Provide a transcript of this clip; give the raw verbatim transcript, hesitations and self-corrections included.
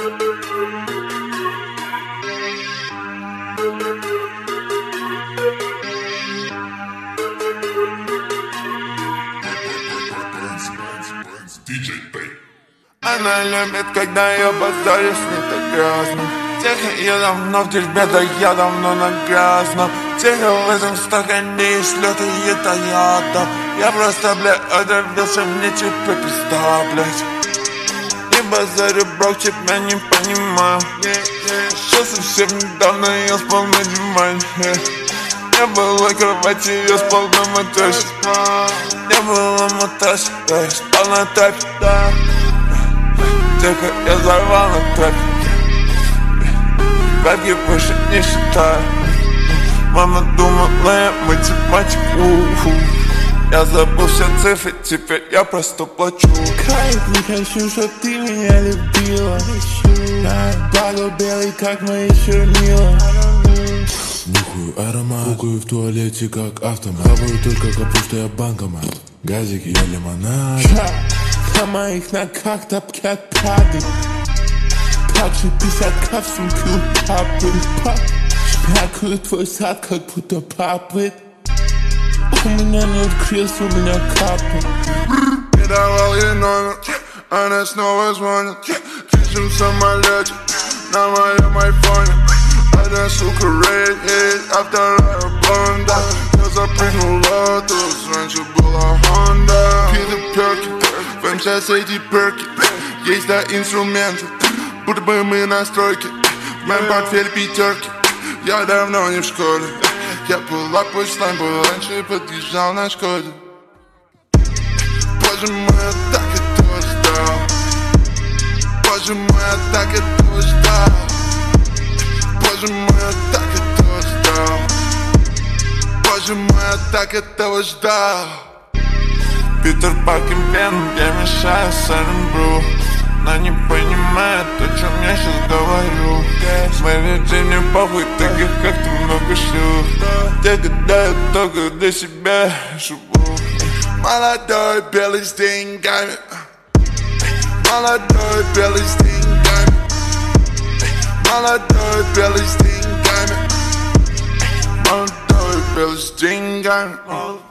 Она любит, когда я базарю с ней так грязно. Тихо, я давно в дерьме, да я давно на грязном. Тихо, в этом стакане и слёты яда. Я просто, бля, отравился, мне типа пизда, блядь. Не базарю, брок, тебя не понимаю. Сейчас совсем недавно я спал на диване. Не было кровати, я спал на матрасе. Не было матрасе, я спал на тапе, да. Тихо, я взорвал на тапе. Бабки больше не считаю. Мама думала, я математик. Я забыл все цифры, теперь я просто плачу. Кайф, не хочу, чтоб ты меня любила. Благо белый, как мои чернила. Нюхаю аромат, пукаю в туалете, как автомат. Хаваю только капусту, я банкомат. Газик, я лимонад. На моих ногах тапки отпадают. Как же десятка в сумку капает. Шпякаю твой сад, как будто папает. У меня нет кресла, у меня капает. Не давал ей номер, она снова звонит. Кричим в самолете на моем айфоне. Одна сука рейд, а вторая блонда. Я запрыгнула, то раньше была Honda. Какие-то перки, в эм сейчас эти перки. Есть да инструменты, будто бы мы на стройке. В моем портфеле пятерки, я давно не в школе. Я был опой слайм, был раньше подъезжал на Шкоде. Боже мой, я так этого ждал. Боже мой, я так этого ждал. Боже мой, я так этого ждал. Боже мой, я так этого ждал. Питер Паркер Бен, я мешаю Сарен Бру. Она не понимает, о чем я сейчас говорю. Моей Дженни похуй, таких как ты много шлюх. Те, когда я только для себя живу. Молодой белый с деньгами. Молодой белый с деньгами. Молодой белый с деньгами. Молодой белый с деньгами.